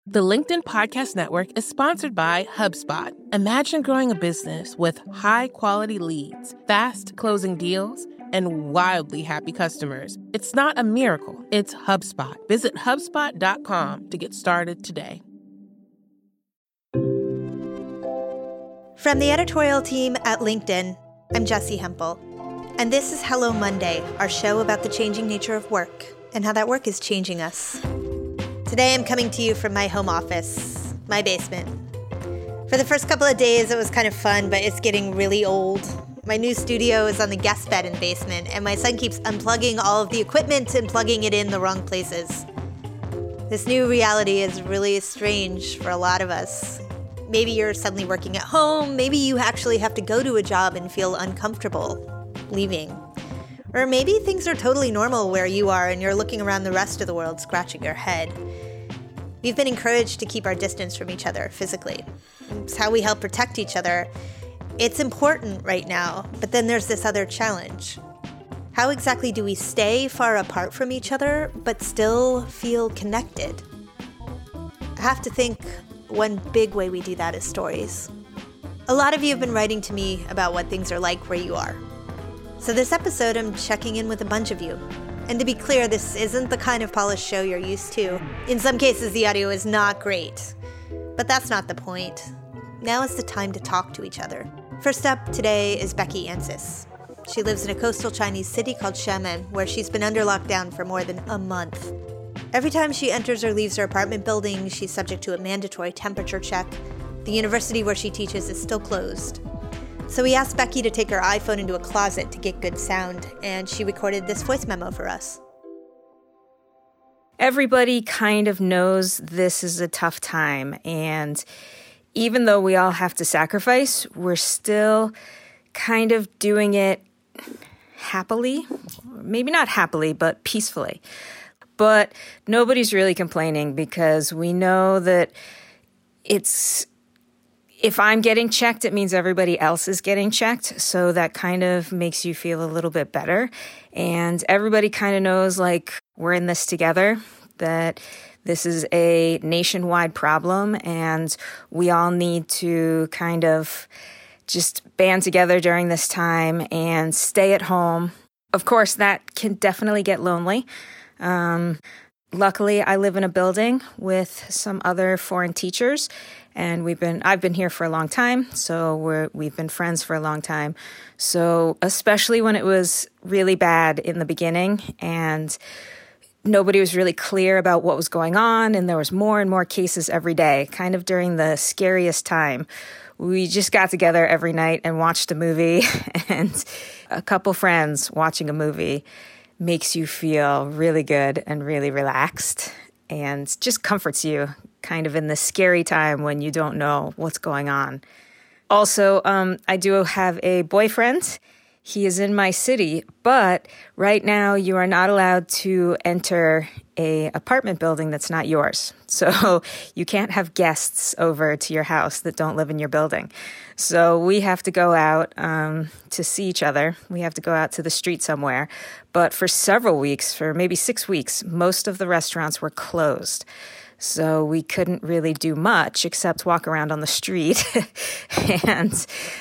The LinkedIn Podcast Network is sponsored by HubSpot. Imagine growing a business with high-quality leads, fast closing deals, and wildly happy customers. It's not a miracle, it's HubSpot. Visit HubSpot.com to get started today. From the editorial team at LinkedIn, I'm Jessi Hempel. And this is Hello Monday, our show about the changing nature of work and how that work is changing us. Today I'm coming to you from my home office, my basement. For the first couple of days it was kind of fun, but it's getting really old. My new studio is on the guest bed in the basement, and my son keeps unplugging all of the equipment and plugging it in the wrong places. This new reality is really strange for a lot of us. Maybe you're suddenly working at home, maybe you actually have to go to a job and feel uncomfortable leaving. Or maybe things are totally normal where you are and you're looking around the rest of the world scratching your head. We've been encouraged to keep our distance from each other physically. It's how we help protect each other. It's important right now, but then there's this other challenge. How exactly do we stay far apart from each other but still feel connected? I have to think one big way we do that is stories. A lot of you have been writing to me about what things are like where you are. So this episode, I'm checking in with a bunch of you. And to be clear, this isn't the kind of polished show you're used to. In some cases, the audio is not great. But that's not the point. Now is the time to talk to each other. First up today is Becky Ansis. She lives in a coastal Chinese city called Xiamen, where she's been under lockdown for more than a month. Every time she enters or leaves her apartment building, she's subject to a mandatory temperature check. The university where she teaches is still closed. So we asked Becky to take her iPhone into a closet to get good sound, and she recorded this voice memo for us. Everybody kind of knows this is a tough time, and even though we all have to sacrifice, we're still kind of doing it happily. Maybe not happily, but peacefully. But nobody's really complaining because we know that if I'm getting checked, it means everybody else is getting checked. So that kind of makes you feel a little bit better. And everybody kind of knows, like, we're in this together, that this is a nationwide problem and we all need to kind of just band together during this time and stay at home. Of course, that can definitely get lonely. Luckily, I live in a building with some other foreign teachers, and I've been here for a long time, so we've been friends for a long time. So especially when it was really bad in the beginning and nobody was really clear about what was going on, and there was more and more cases every day, kind of during the scariest time. We just got together every night and watched a movie, and a couple friends watching a movie makes you feel really good and really relaxed and just comforts you kind of in this scary time when you don't know what's going on. Also, I do have a boyfriend. He is in my city, but right now you are not allowed to enter a apartment building that's not yours. So you can't have guests over to your house that don't live in your building. So we have to go out to see each other. We have to go out to the street somewhere. But for several weeks, for maybe 6 weeks, most of the restaurants were closed. So we couldn't really do much except walk around on the street. And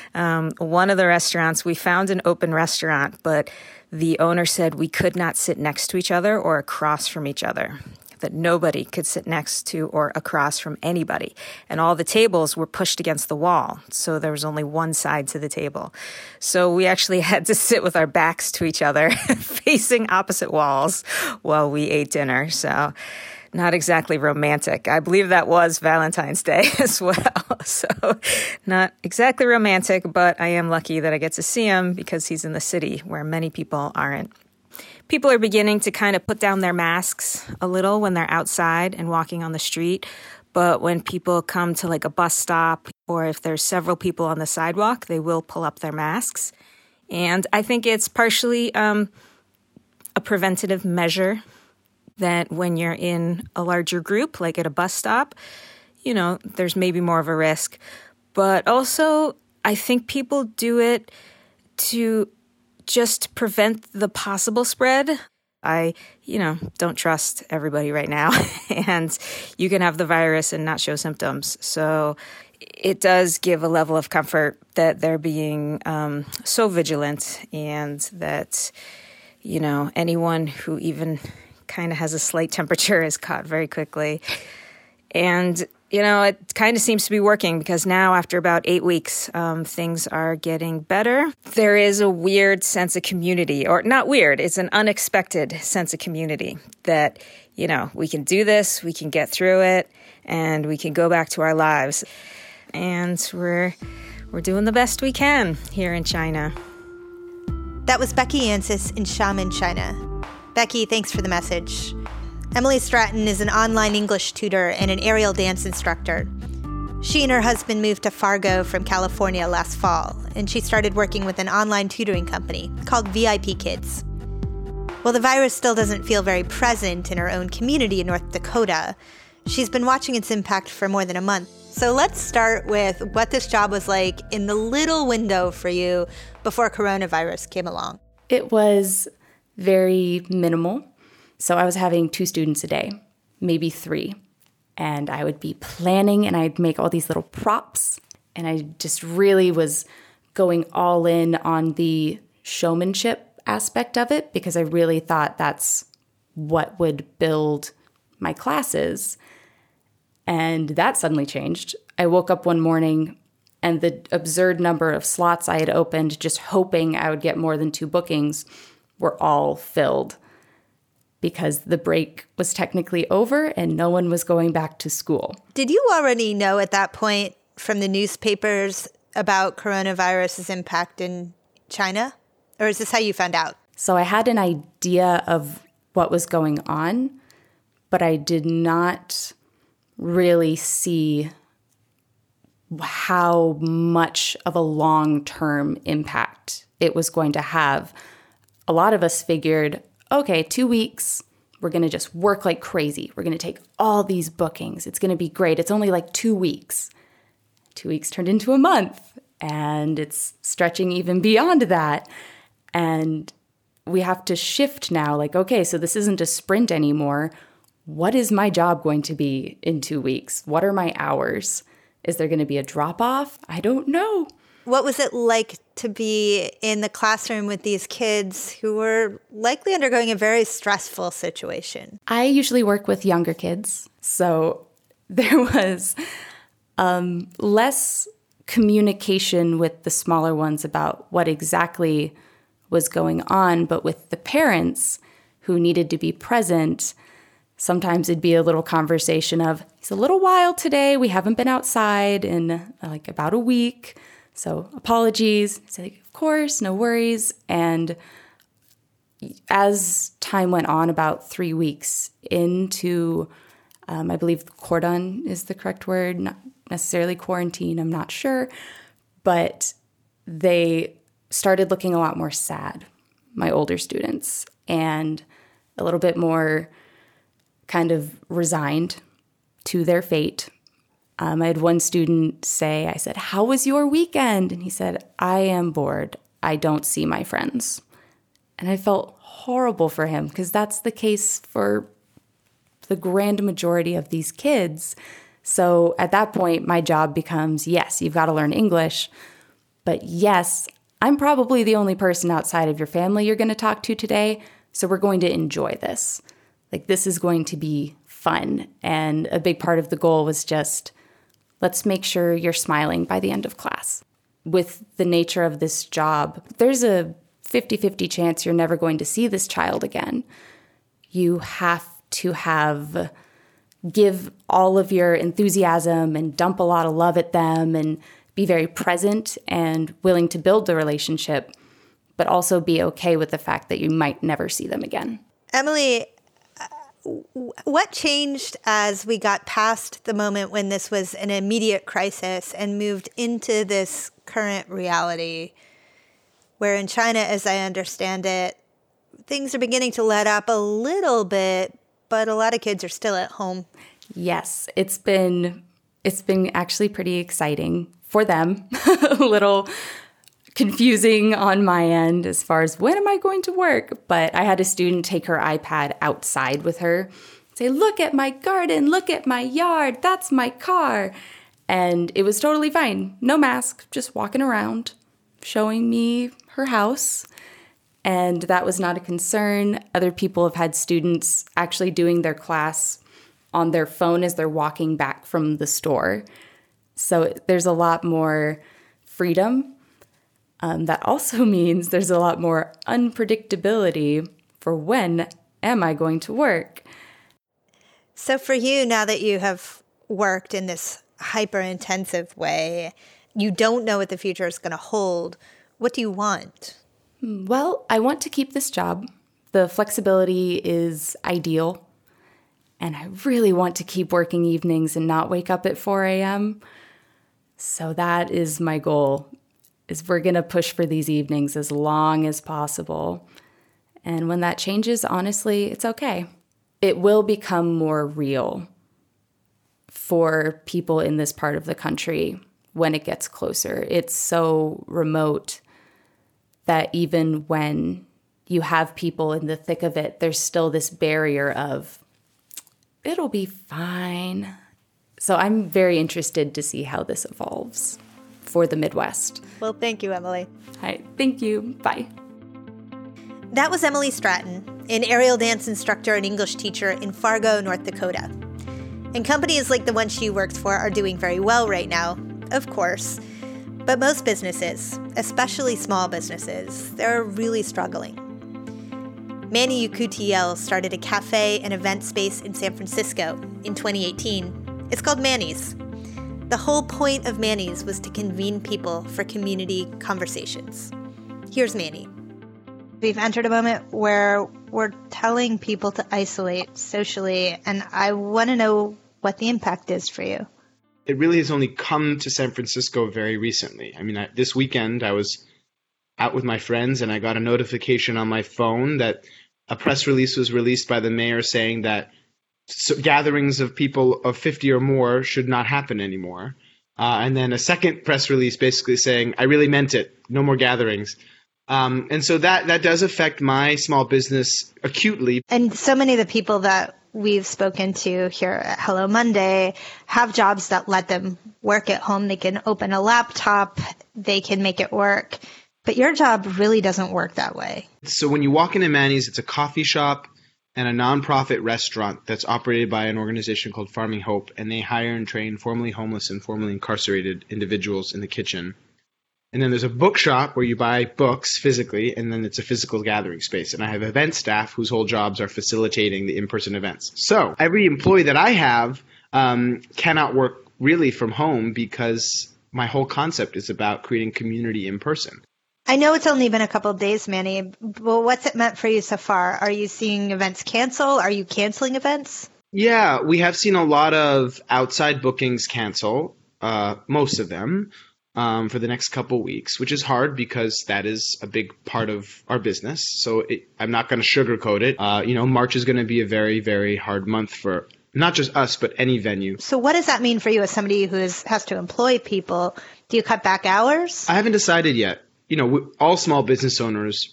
one of the restaurants, we found an open restaurant, but the owner said we could not sit next to each other or across from each other, that nobody could sit next to or across from anybody. And all the tables were pushed against the wall, so there was only one side to the table. So we actually had to sit with our backs to each other, facing opposite walls while we ate dinner. So not exactly romantic. I believe that was Valentine's Day as well. So not exactly romantic, but I am lucky that I get to see him because he's in the city where many people aren't. People are beginning to kind of put down their masks a little when they're outside and walking on the street. But when people come to like a bus stop or if there's several people on the sidewalk, they will pull up their masks. And I think it's partially a preventative measure that when you're in a larger group, like at a bus stop, you know, there's maybe more of a risk. But also, I think people do it to just prevent the possible spread. I, don't trust everybody right now. And you can have the virus and not show symptoms. So it does give a level of comfort that they're being so vigilant, and that, anyone who even kind of has a slight temperature is caught very quickly. And, it kind of seems to be working, because now after about 8 weeks, things are getting better. There is a weird sense of community, or not weird, it's an unexpected sense of community that, we can do this, we can get through it, and we can go back to our lives. And we're doing the best we can here in China. That was Becky Ansis in Xiamen, China. Becky, thanks for the message. Emily Stratton is an online English tutor and an aerial dance instructor. She and her husband moved to Fargo from California last fall, and she started working with an online tutoring company called VIP Kids. While the virus still doesn't feel very present in her own community in North Dakota, she's been watching its impact for more than a month. So let's start with what this job was like in the little window for you before coronavirus came along. It was very minimal. So I was having 2 students a day, maybe 3. And I would be planning, and I'd make all these little props. And I just really was going all in on the showmanship aspect of it, because I really thought that's what would build my classes. And that suddenly changed. I woke up one morning, and the absurd number of slots I had opened, just hoping I would get more than 2 bookings, were all filled, because the break was technically over and no one was going back to school. Did you already know at that point from the newspapers about coronavirus's impact in China? Or is this how you found out? So I had an idea of what was going on, but I did not really see how much of a long-term impact it was going to have. A lot of us figured, okay, 2 weeks, we're going to just work like crazy. We're going to take all these bookings. It's going to be great. It's only like 2 weeks. 2 weeks turned into a month, and it's stretching even beyond that. And we have to shift now, like, okay, so this isn't a sprint anymore. What is my job going to be in 2 weeks? What are my hours? Is there going to be a drop-off? I don't know. What was it like to be in the classroom with these kids who were likely undergoing a very stressful situation? I usually work with younger kids, so there was less communication with the smaller ones about what exactly was going on, but with the parents who needed to be present, sometimes it'd be a little conversation of, it's a little wild today, we haven't been outside in like about a week, so apologies. So of course, no worries. And as time went on, about 3 weeks into, I believe cordon is the correct word, not necessarily quarantine, I'm not sure, but they started looking a lot more sad, my older students, and a little bit more kind of resigned to their fate. I had one student say, I said, "How was your weekend?" And he said, "I am bored. I don't see my friends." And I felt horrible for him, because that's the case for the grand majority of these kids. So at that point, my job becomes, yes, you've got to learn English, but yes, I'm probably the only person outside of your family you're going to talk to today, so we're going to enjoy this. Like, this is going to be fun. And a big part of the goal was just, let's make sure you're smiling by the end of class. With the nature of this job, there's a 50-50 chance you're never going to see this child again. You have to give all of your enthusiasm and dump a lot of love at them and be very present and willing to build the relationship, but also be okay with the fact that you might never see them again. Emily, what changed as we got past the moment when this was an immediate crisis and moved into this current reality where in China, as I understand it, things are beginning to let up a little bit, but a lot of kids are still at home? Yes, it's been actually pretty exciting for them, a little confusing on my end as far as when am I going to work? But I had a student take her iPad outside with her, say, look at my garden, look at my yard, that's my car. And it was totally fine. No mask, just walking around, showing me her house. And that was not a concern. Other people have had students actually doing their class on their phone as they're walking back from the store. So there's a lot more freedom. That also means there's a lot more unpredictability for when am I going to work. So for you, now that you have worked in this hyper-intensive way, you don't know what the future is going to hold. What do you want? Well, I want to keep this job. The flexibility is ideal. And I really want to keep working evenings and not wake up at 4 a.m. So that is my goal, is we're going to push for these evenings as long as possible. And when that changes, honestly, it's okay. It will become more real for people in this part of the country when it gets closer. It's so remote that even when you have people in the thick of it, there's still this barrier of, it'll be fine. So I'm very interested to see how this evolves for the Midwest. Well, thank you, Emily. Hi, thank you. Bye. That was Emily Stratton, an aerial dance instructor and English teacher in Fargo, North Dakota. And companies like the one she works for are doing very well right now, of course. But most businesses, especially small businesses, they're really struggling. Manny Yukutiel started a cafe and event space in San Francisco in 2018. It's called Manny's. The whole point of Manny's was to convene people for community conversations. Here's Manny. We've entered a moment where we're telling people to isolate socially, and I want to know what the impact is for you. It really has only come to San Francisco very recently. I mean, this weekend I was out with my friends and I got a notification on my phone that a press release was released by the mayor saying that gatherings of people of 50 or more should not happen anymore. And then a second press release basically saying, I really meant it, no more gatherings. And so that does affect my small business acutely. And so many of the people that we've spoken to here at Hello Monday have jobs that let them work at home. They can open a laptop, they can make it work. But your job really doesn't work that way. So when you walk into Manny's, it's a coffee shop and a nonprofit restaurant that's operated by an organization called Farming Hope, and they hire and train formerly homeless and formerly incarcerated individuals in the kitchen. And then there's a bookshop where you buy books physically, and then it's a physical gathering space. And I have event staff whose whole jobs are facilitating the in-person events. So every employee that I have cannot work really from home because my whole concept is about creating community in person. I know it's only been a couple of days, Manny, but what's it meant for you so far? Are you seeing events cancel? Are you canceling events? Yeah, we have seen a lot of outside bookings cancel, most of them. For the next couple weeks, which is hard because that is a big part of our business. So I'm not going to sugarcoat it. March is going to be a very, very hard month for not just us, but any venue. So what does that mean for you as somebody who has to employ people? Do you cut back hours? I haven't decided yet. All small business owners,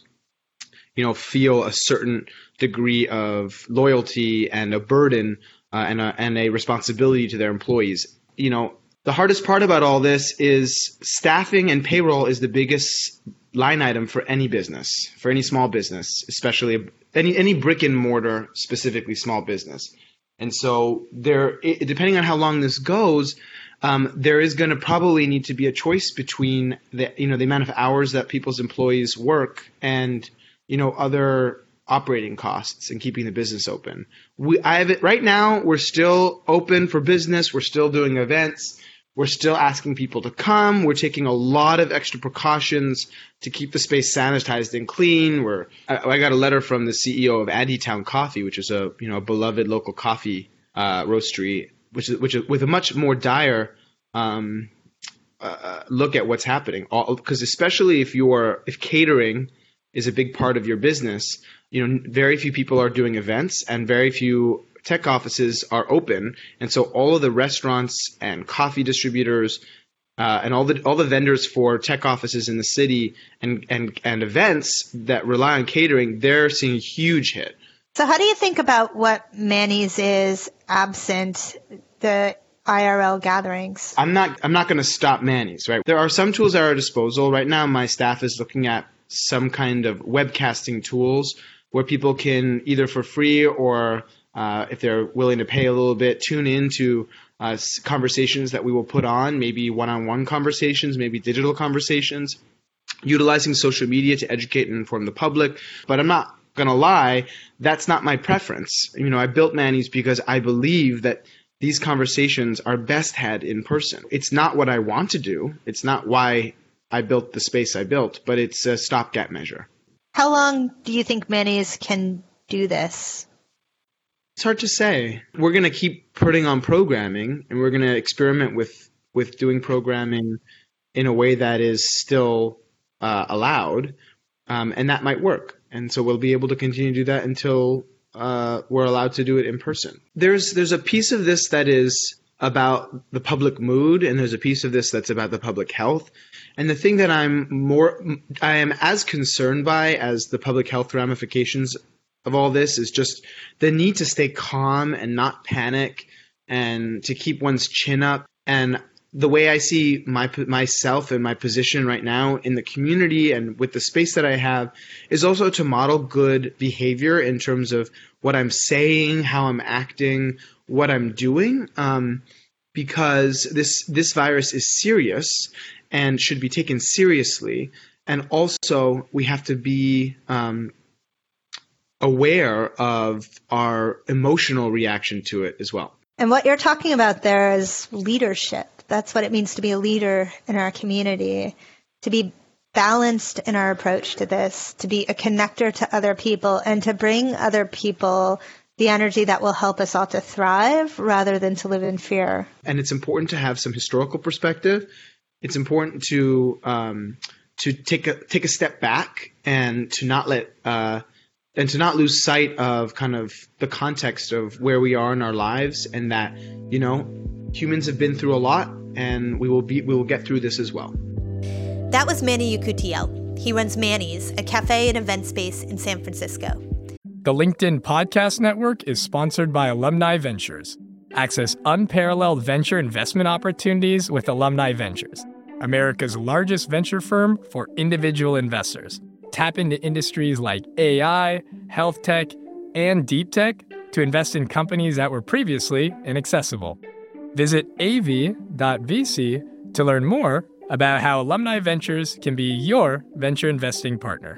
feel a certain degree of loyalty and a burden and a responsibility to their employees. The hardest part about all this is staffing and payroll is the biggest line item for any business, for any small business, especially any brick and mortar, specifically small business. And so depending on how long this goes, there is going to probably need to be a choice between the amount of hours that people's employees work and, other operating costs and keeping the business open. Right now, we're still open for business. We're still doing events. We're still asking people to come. We're taking a lot of extra precautions to keep the space sanitized and clean. I got a letter from the CEO of Addytown Coffee, which is a beloved local coffee roastery, which is with a much more dire look at what's happening. Because especially if catering is a big part of your business, very few people are doing events and very few tech offices are open, and so all of the restaurants and coffee distributors and all the vendors for tech offices in the city and events that rely on catering, they're seeing a huge hit. So how do you think about what Manny's is absent the IRL gatherings? I'm not going to stop Manny's, right? There are some tools at our disposal. Right now, my staff is looking at some kind of webcasting tools where people can either for free or if they're willing to pay a little bit, tune into conversations that we will put on, maybe one-on-one conversations, maybe digital conversations, utilizing social media to educate and inform the public. But I'm not going to lie, that's not my preference. I built Manny's because I believe that these conversations are best had in person. It's not what I want to do. It's not why I built the space I built, but it's a stopgap measure. How long do you think Manny's can do this? It's hard to say. We're going to keep putting on programming, and we're going to experiment with doing programming in a way that is still allowed, and that might work. And so we'll be able to continue to do that until we're allowed to do it in person. There's a piece of this that is about the public mood, and there's a piece of this that's about the public health. And the thing that I am as concerned by as the public health ramifications of all this is just the need to stay calm and not panic and to keep one's chin up. And the way I see myself and my position right now in the community and with the space that I have is also to model good behavior in terms of what I'm saying, how I'm acting, what I'm doing, because this virus is serious and should be taken seriously. And also we have to be aware of our emotional reaction to it as well. And what you're talking about there is leadership. That's what it means to be a leader in our community, to be balanced in our approach to this, to be a connector to other people, and to bring other people the energy that will help us all to thrive rather than to live in fear. And it's important to have some historical perspective. It's important to take a step back and to not lose sight of kind of the context of where we are in our lives, and that, humans have been through a lot, and we will get through this as well. That was Manny Yekutiel. He runs Manny's, a cafe and event space in San Francisco. The LinkedIn Podcast Network is sponsored by Alumni Ventures. Access unparalleled venture investment opportunities with Alumni Ventures, America's largest venture firm for individual investors. Tap into industries like AI, health tech, and deep tech to invest in companies that were previously inaccessible. Visit av.vc to learn more about how Alumni Ventures can be your venture investing partner.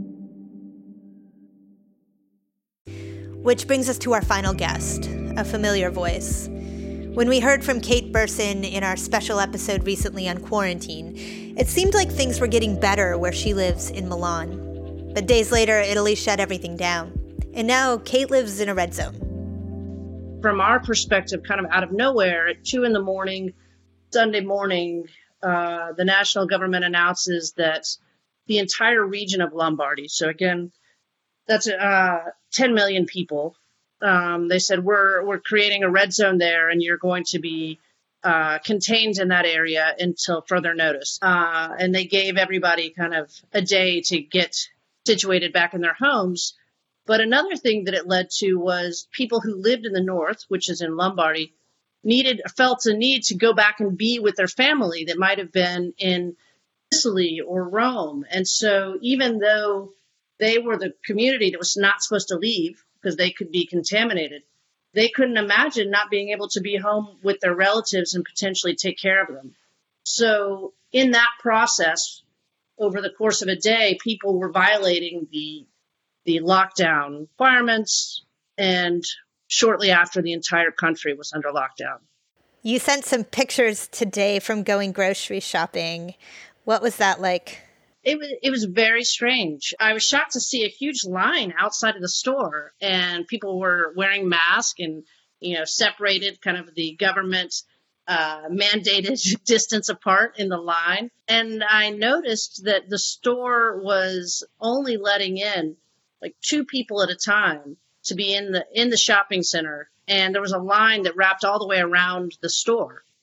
Which brings us to our final guest, a familiar voice. When we heard from Kate Burson in our special episode recently on quarantine, it seemed like things were getting better where she lives in Milan. But days later, Italy shut everything down. And now Kate lives in a red zone. From our perspective, kind of out of nowhere, at 2 a.m, Sunday morning, the national government announces that the entire region of Lombardy, so again, that's 10 million people. They said, we're creating a red zone there, and you're going to be contained in that area until further notice. And they gave everybody kind of a day to get situated back in their homes. But another thing that it led to was people who lived in the north, which is in Lombardy, felt a need to go back and be with their family that might have been in Sicily or Rome. And so even though they were the community that was not supposed to leave because they could be contaminated, they couldn't imagine not being able to be home with their relatives and potentially take care of them. So in that process, over the course of a day, people were violating the lockdown requirements, and shortly after, the entire country was under lockdown. You sent some pictures today from going grocery shopping. What was that like? It was very strange. I was shocked to see a huge line outside of the store, and people were wearing masks and, separated, kind of the government mandated distance apart in the line. And I noticed that the store was only letting in like 2 people at a time to be in the shopping center. And there was a line that wrapped all the way around the store.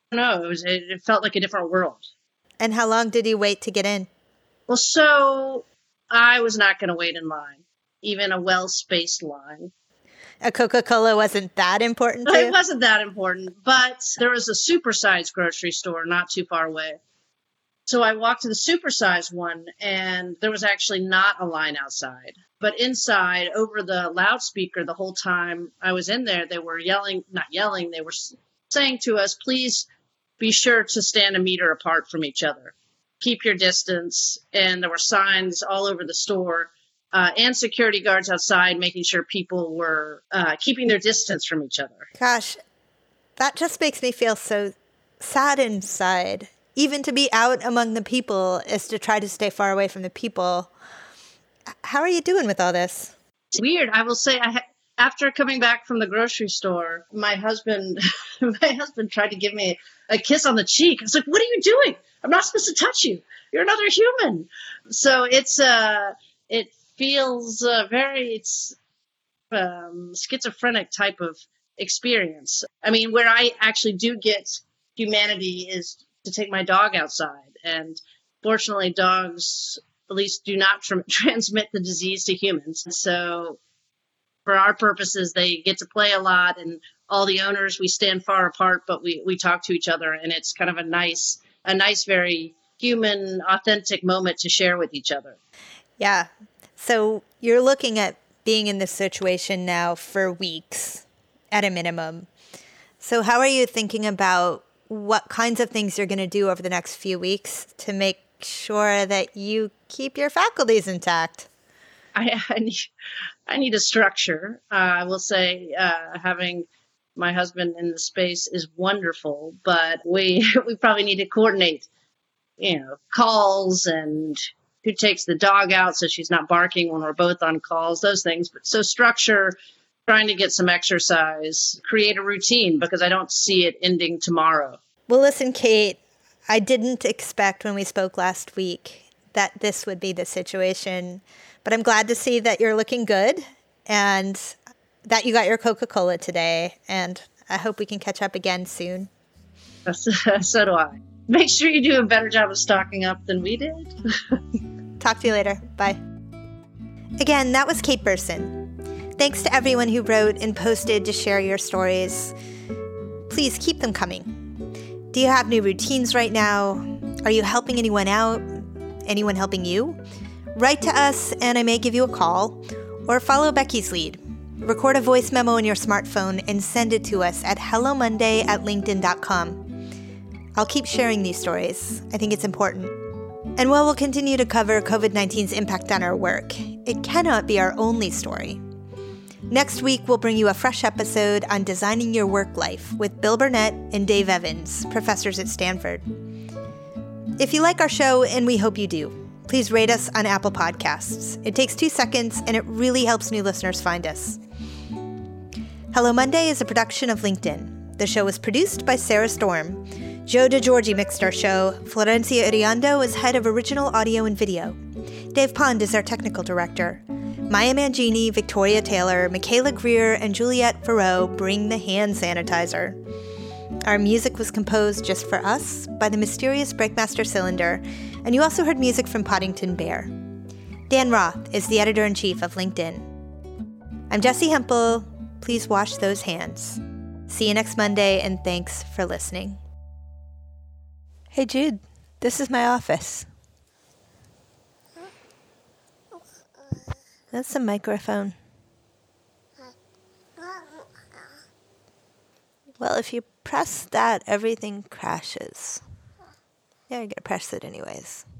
No, it felt like a different world. And how long did you wait to get in? Well, so I was not going to wait in line, even a well-spaced line. A Coca-Cola wasn't that important to you? It wasn't that important, but there was a supersized grocery store not too far away. So I walked to the supersized one, and there was actually not a line outside. But inside, over the loudspeaker the whole time I was in there, they were not yelling, they were saying to us, please be sure to stand a meter apart from each other. Keep your distance. And there were signs all over the store and security guards outside making sure people were keeping their distance from each other. Gosh, that just makes me feel so sad inside. Even to be out among the people is to try to stay far away from the people. How are you doing with all this? It's weird. I will say, after coming back from the grocery store, my husband tried to give me a kiss on the cheek. I was like, what are you doing? I'm not supposed to touch you. You're another human. So it feels it's schizophrenic type of experience. I mean, where I actually do get humanity is to take my dog outside. And fortunately, dogs at least do not transmit the disease to humans. So for our purposes, they get to play a lot, and all the owners, we stand far apart, but we talk to each other, and it's kind of a nice, very human, authentic moment to share with each other. Yeah. So you're looking at being in this situation now for weeks at a minimum. So how are you thinking about what kinds of things you're going to do over the next few weeks to make sure that you keep your faculties intact? I need a structure. I will say having my husband in the space is wonderful, but we probably need to coordinate, calls and who takes the dog out so she's not barking when we're both on calls, those things. But so structure, trying to get some exercise, create a routine, because I don't see it ending tomorrow. Well, listen, Kate, I didn't expect when we spoke last week that this would be the situation, but I'm glad to see that you're looking good and that you got your Coca-Cola today, and I hope we can catch up again soon. So do I. Make sure you do a better job of stocking up than we did. Talk to you later. Bye. Again, that was Kate Burson. Thanks to everyone who wrote and posted to share your stories. Please keep them coming. Do you have new routines right now? Are you helping anyone out? Anyone helping you? Write to us and I may give you a call, or follow Becky's lead. Record a voice memo on your smartphone and send it to us at hellomonday@linkedin.com. I'll keep sharing these stories. I think it's important. And while we'll continue to cover COVID-19's impact on our work, it cannot be our only story. Next week, we'll bring you a fresh episode on designing your work life with Bill Burnett and Dave Evans, professors at Stanford. If you like our show, and we hope you do, please rate us on Apple Podcasts. It takes 2 seconds, and it really helps new listeners find us. Hello Monday is a production of LinkedIn. The show was produced by Sarah Storm. Joe DeGiorgi mixed our show. Florencia Iriando is head of original audio and video. Dave Pond is our technical director. Maya Mangini, Victoria Taylor, Michaela Greer, and Juliette Farreau bring the hand sanitizer. Our music was composed just for us by the mysterious Breakmaster Cylinder, and you also heard music from Poddington Bear. Dan Roth is the editor-in-chief of LinkedIn. I'm Jessie Hempel. Please wash those hands. See you next Monday, and thanks for listening. Hey, Jude, this is my office. That's a microphone. Well, if you press that, everything crashes. Yeah, you're gonna press it anyways.